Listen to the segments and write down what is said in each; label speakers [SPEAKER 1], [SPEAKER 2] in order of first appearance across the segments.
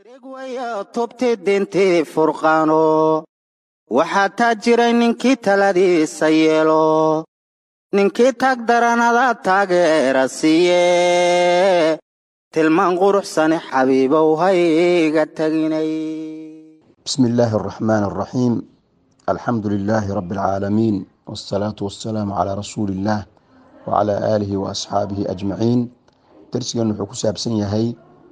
[SPEAKER 1] tubti dintii furqaano waxaa taa jiray ninkii taladiisa yeelo ninkii taag daranada taageera siiye tilmaan quruxsani xabiibow hayga taginay.
[SPEAKER 2] بسم الله الرحمن الرحيم الحمد لله رب العالمين والصلاة والسلام على رسول الله وعلى آله وأصحابه أجمعين. درسنا wuxuu ku saabsan yahay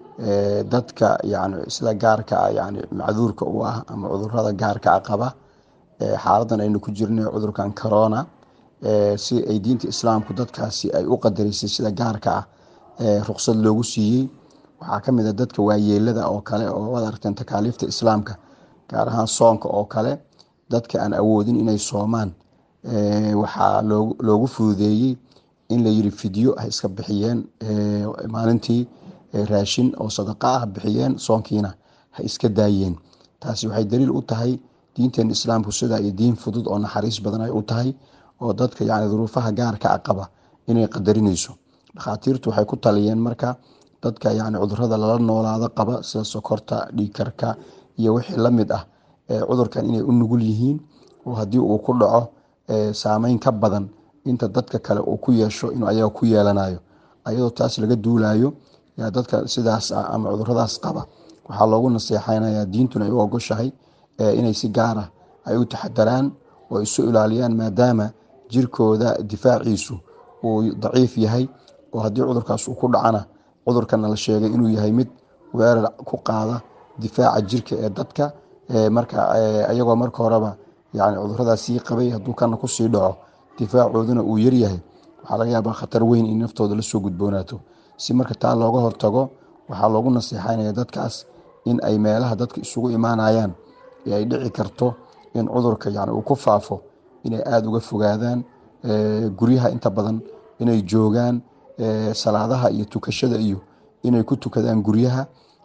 [SPEAKER 2] dadka isla gaarka macduurka u ah ama cudurrada gaarka qaba xaaladan aynu ku jirnay cudurkan corona si ay diinta islaamku dadkaasi ay u qadarisay sida gaarka ruqsad loogu siiyey. waxaa kamid ah dadka waayeelada oo kale oo wada aragteen takaaliifta islaamka gaar ahaan soonka oo kale dadka aan awoodin inay soomaan waxaa loogu fududeeyey in la yiri fidyo ay iska bixiyeen maalintii raashin oo sadaqa ah bixiyeen soonkiina ha iska daayeen. taasi waxay daliil u tahay diinteena islaamku sida ay diin fudud oo naxariis badan ay u tahay oo dadka duruufaha gaarka qaba inay qadarinayso. dhakhaatiirtu waxay ku taliyeen marka dadka cudurrada lala noolaado qaba sida sokorta, dhiig karka iyo wixii la mid ah cudurkan inay u nugul yihiin oo haddii uu ku dhaco saameyn ka badan inta dadka kale uu ku yeesho inuu ayaga ku yeelanayo. ayadoo taas laga duulayo dadka sidaas ama cudurradaas qaba waxaa loogu naseexaynayaa diintuna ay u ogoshahay inay si gaar ah ay u taxadaraan oo isu ilaaliyaan maadaama jirkooda difaaciisu uu daciif yahay oo haddii cudurkaas uu ku dhacana cudurkana la sheegay inuu yahay mid weerar ku qaada difaaca jirka ee dadka marka ayagoo marka horeba cudurradaas sii qabay hadduu kana ku sii dhaco difaacooduna uu yar yahay waxaa laga yaabaa khatar weyn in naftooda la soo gudboonaato. si marka taa looga hortago waxaa loogu naseexaynaya dadkaas in ay meelaha dadka isugu imaanayaan ay dhici karto in cudurka uu ku faafo inay aada uga fogaadaan guryaha inta badan inay joogaan salaadaha iyo tukashada iyo inay ku tukadaan guryaha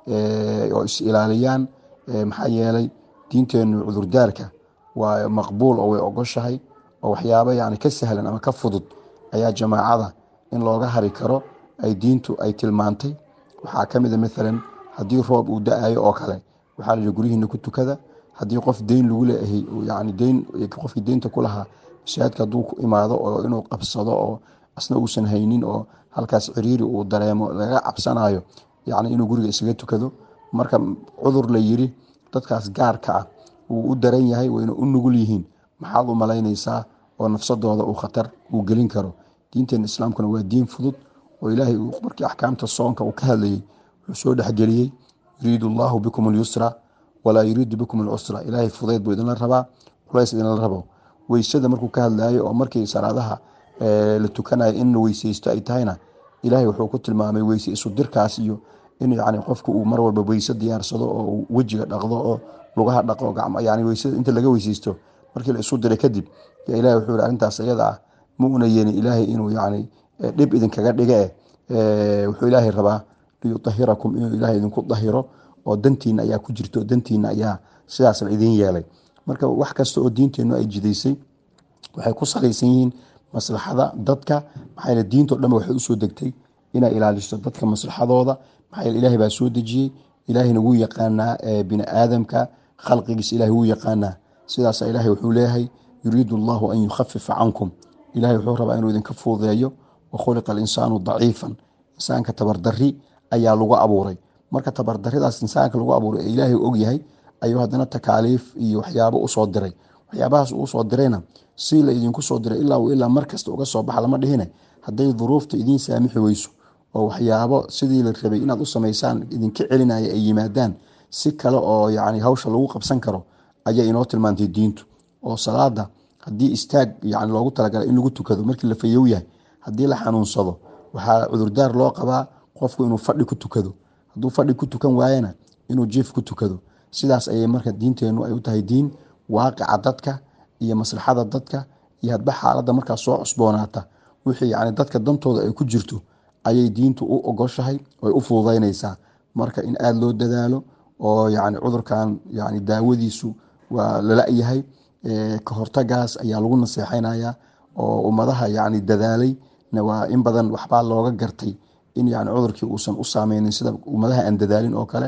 [SPEAKER 2] oo is ilaaliyaan maxaa yeelay diinteenu cudurdaarka waa maqbuul oo way ogoshahay oo waxyaabo ka sahlan ama ka fudud ayaa jamaacada in looga hari karo ay diintu ay tilmaantay. waxaa kamid ah maalan haddii roob uu da-ayo oo kale waxaa la guryihiina ku tukada. haddii qof deyn lagu leeyahay qofkii deynta ku lahaa mashaahidka hadduu ku imaado oo inuu qabsado oo asna uusan haynin oo halkaas ciriiri uu dareemo laga cabsanayo inuu guriga isaga tukado. marka cudur la yiri dadkaas gaarka ah uu u daran yahay wayna u nugul yihiin maxaad u malaynaysaa oo nafsadooda uu khatar uu gelin karo. diinteena islaamkuna waa diin fudud oo ilaahay markii axkaamta soonka uu ka hadlayay wuxuu soo dhexgeliyey yuriidu allahu bikum alyusra walaa yuriidu bikum alcusra. ilaahay fudayd buu idinla rabaa culays idinla rabo. weysada markuu ka hadlayo oo markii salaadaha la tukanayo in la weysaysto ay tahayna ilaahay wuxuu ku tilmaamay weyse isu dirkaas iyo in qofku uu mar walba weyse diyaarsado oo wejiga dhaqdo oo lugaha dhaqo weysada inta laga weysaysto markii la isu diray kadib ilaahay wuxuu arintaas iyada ah ma una yeelin ilaahay inuu dhib idinkaga dhige wuxuu ilaahay rabaa liyutahirakum inuu ilaahay idinku dahiro oo dantiina ayaa ku jirto dantiina ayaa sidaas la idin yeelay. marka wax kasta oo diinteenu ay jidaysay waxay ku salaysan yihiin maslaxada dadka maxaa yeelay diinto dhan waxay u soo degtay inay ilaaliso dadka maslaxadooda maxaa yeelay ilaahay baa soo dejiyey. ilaahayna wuu yaqaanaa bini aadamka khalqigiisa ilaahay wuu yaqaanaa. sidaas ilaahay wuxuu leeyahay yuriidu allahu an yukhafifa cankum. ilaahay wuxuu rabaa inuu idinka fududeeyo wakhuliqa alinsaanu daciifan. insaanka tabardari ayaa lagu abuuray. marka tabardaridaas insaanka lagu abuuray ee ilaahay og yahay ayuu haddana takaaliif iyo waxyaabo usoo diray. waxyaabahaas uu soo dirayna si la idinku soo diray ilaa markasta uga soo baxa lama dhihine hadday duruufta idiin saamixi weyso oo waxyaabo sidii la rabay inaad u samaysaan idinka celinaya ay yimaadaan si kale oo hawsha lagu qabsan karo ayay inoo tilmaantay diintu. oo salaada haddii istaag loogu talagalay in lagu tukado markii la fayow yahay haddii la xanuunsado waxaa cudurdaar loo qabaa qofku inuu fadhi ku tukado. hadduu fadhi ku tukan waayana inuu jiif ku tukado. sidaas ayay marka diinteenu ay u tahay diin waaqica dadka iyo maslaxada dadka iyo hadba xaaladda markaa soo cusboonaata wixii dadka dantooda ay ku jirto ayay diintu u ogoshahay oo ay u fududaynaysaa. marka in aada loo dadaalo oo cudurkan daawadiisu waa lala yahay ka hortagaas ayaa lagu naseexaynayaa oo ummadaha dadaalay waa in badan waxbaa looga gartay in cudurkii uusan u saameynin sida ummadaha aan dadaalin oo kale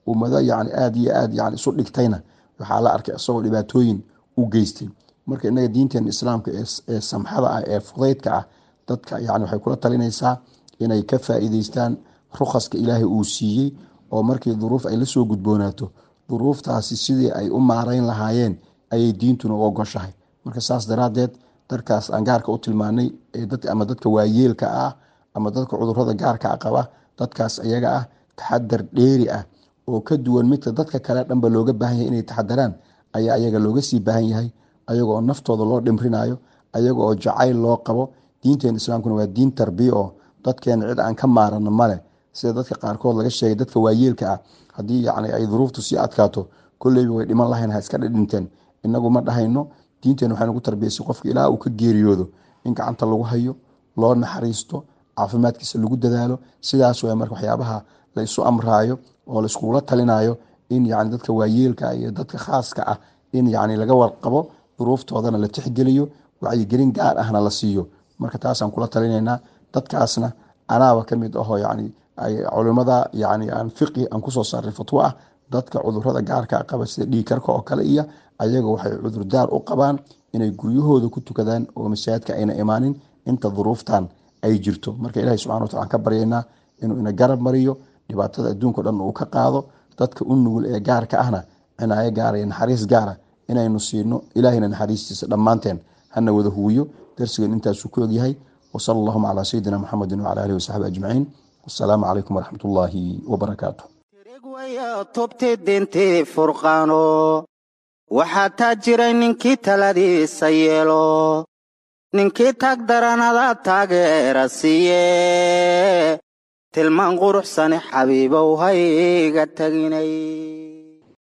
[SPEAKER 2] ummado yani aad iyo aad yani isu dhigtayna waxaa la arkay isagoo dhibaatooyin u geystay. marka inaga diinteena islaamka ee samxada ah ee fudaydka ah dadka yani waxay kula talinaysaa inay ka faa'iidaystaan rukhaska ilaahay uu siiyey oo markii duruuf ay la soo gudboonaato duruuftaasi sidii ay u maarayn lahaayeen ayay diintuna u ogoshahay. marka saas daraadeed darkaas aan gaarka u tilmaanay ama dadka waayeelka ah ama dadka cudurada gaarka qaba dadkaas iyaga ah taxadar dheeri ah oo ka duwan midka dadka kale dhanba looga baahan yahay inay taxadaraan ayaa ayaga looga sii baahan yahay, ayaga oo naftooda loo dhimrinayo, ayaga oo jacayl loo qabo. diinteena islaamkuna waa diin tarbiya oo dadkeena cid aan ka maarano male, sida dadka qaarkood laga sheegay dadka waayeelka ah haddii yani ay duruuftu sii adkaato kolleyba way dhiman lahayn ha iska dhinteen. inagu ma dhahayno, diinteena waxay nagu tarbiyaysay qofka ilaa uu ka geeriyoodo in gacanta lagu hayo, loo naxariisto, caafimaadkiisa lagu dadaalo. sidaas way marka waxyaabaha la isu amraayo oo la iskula talinayo in yani dadka waayeelka iyo dadka khaaska ah in yani laga warqabo duruuftoodana la tixgeliyo, wacyigelin gaar ahna la siiyo. marka taasaan kula talinaynaa. dadkaasna anaaba kamid ahoo yani ay culimada yani aan fiqi aan kusoo saaray fatwo ah dadka cudurada gaarka qaba sida dhiigkarka oo kale iyo ayaga waxay cudurdaar u qabaan inay guryahooda ku tukadaan oo masaajidka ayna imaanin inta duruuftan ay jirto. marka ilaahay subxaanahu wa ta'aala ka baryaynaa inuu ina garab mariyo, dhibaatada adduunka dhan uu ka qaado, dadka u nugul ee gaarka ahna cinaayo gaara iyo naxariis gaara inaynu siino. ilaahayna naxariistiisa dhammaanteen hana wada huwiyo. darsigan intaasuu ku ogyahay. وصلى اللهم على سيدنا محمد وعلى آله وصحبه أجمعين. والسلام عليكم ورحمة الله وبركاته.
[SPEAKER 1] tubti dintii furqaano waxaa taa jiray ninkii taladiisa yeelo, ninkii taag daranada taageera siiye tilmaan quruxsani xabiibow hayga taginay.